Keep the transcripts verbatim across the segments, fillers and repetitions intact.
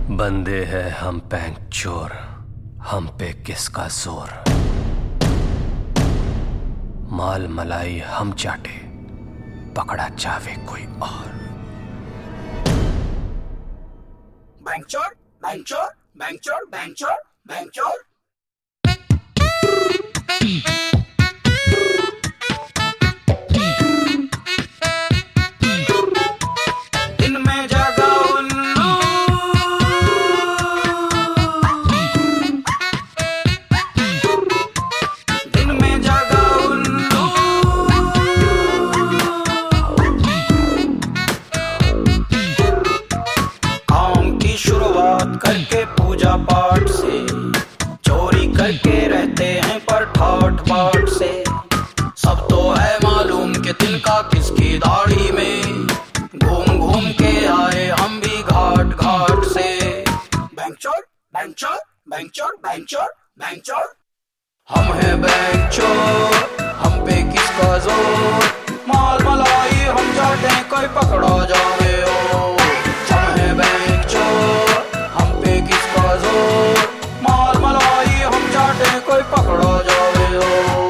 बंदे हैं हम बैंक चोर, हम पे किसका जोर। माल मलाई हम चाटे, पकड़ा जावे कोई और। बैंक चोर, बैंक चोर, बैंक चोर, बैंक चोर, बैंक चोर। करके पूजा पाठ से चोरी करके रहते हैं पर ठाठ बाट से। सब तो है मालूम कि तिनका किसकी दाढ़ी में, घूम घूम के आए हम भी घाट घाट से। बैंक चोर, बैंक चोर, बैंक चोर, बैंक चोर, बैंक चोर। हम हैं बैंक चोर, हम पे किसका जोर। माल मलाई हम चाटे कोई पकड़ा जावे ओ। हम हैं बैंक चोर, माल मलाई हम चाटे कोई पकड़ा जावे ओ।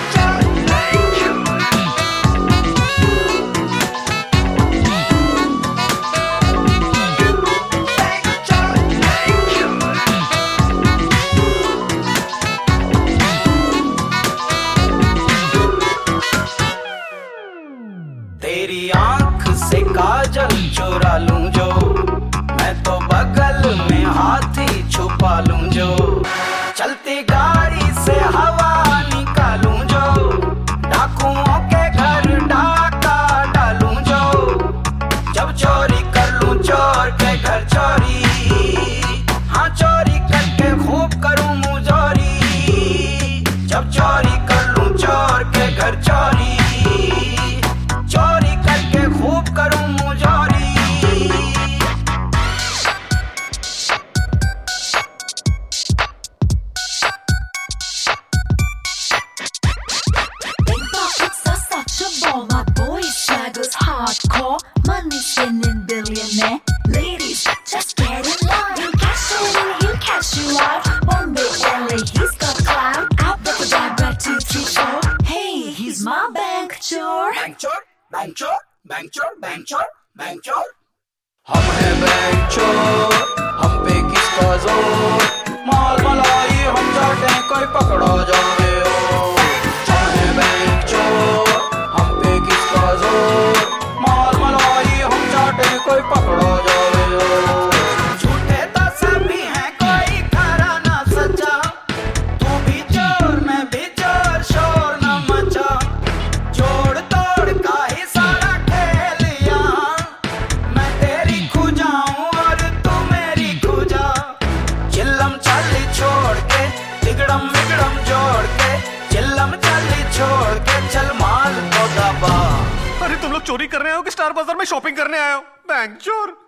तेरी आंख से काजल चुरा लूं जो, मैं तो बगल में हाथी छुपा लूं जो। चलती गाड़ी से हवा निकालूं जो, डाकुओं के घर डाका डालूं जो। जब चोरी कर लूं चोर के घर चोरी, हाँ चोरी करके खूब करूं मुजोरी। जब चोरी कर लूं चोर के घर चोरी, चोरी करके खूब करूं मुजोरी। My boy swaggers hardcore, money spending billionaire. Ladies, just get in line. You cash you in, you cash you out. Bombay, L A, he's got clout. Abracadabra, two, three, four. Hey, he's my bank chore. Bank चोर, bank चोर, bank चोर, bank चोर, bank चोर। हम हैं bank चोर, हम पे किसका जोर। माल मलाई हम चाटे कोई पकड़ा जावे ओ। हम हैं बैंक चोर, माल मलाई हम चाटे कोई पकड़ा जावे ओ। झूठे तो सभी हैं कोई खरा ना सच्चा, तू भी चोर मैं भी चोर, शोर न मचा। जोड़ तोड़ का ही सारा खेल यहाँ, मैं तेरी खुजाऊं और तू मेरी खुजा। चिल्लम चाली छोड़ के तिगड़म बिगड़म जोड़ के, चिल्लम चाली छोड़ के चल माल को दबा। अरे तुम लोग चोरी कर रहे हो कि स्टार बाजार में शॉपिंग करने आए हो? बैंक चोर।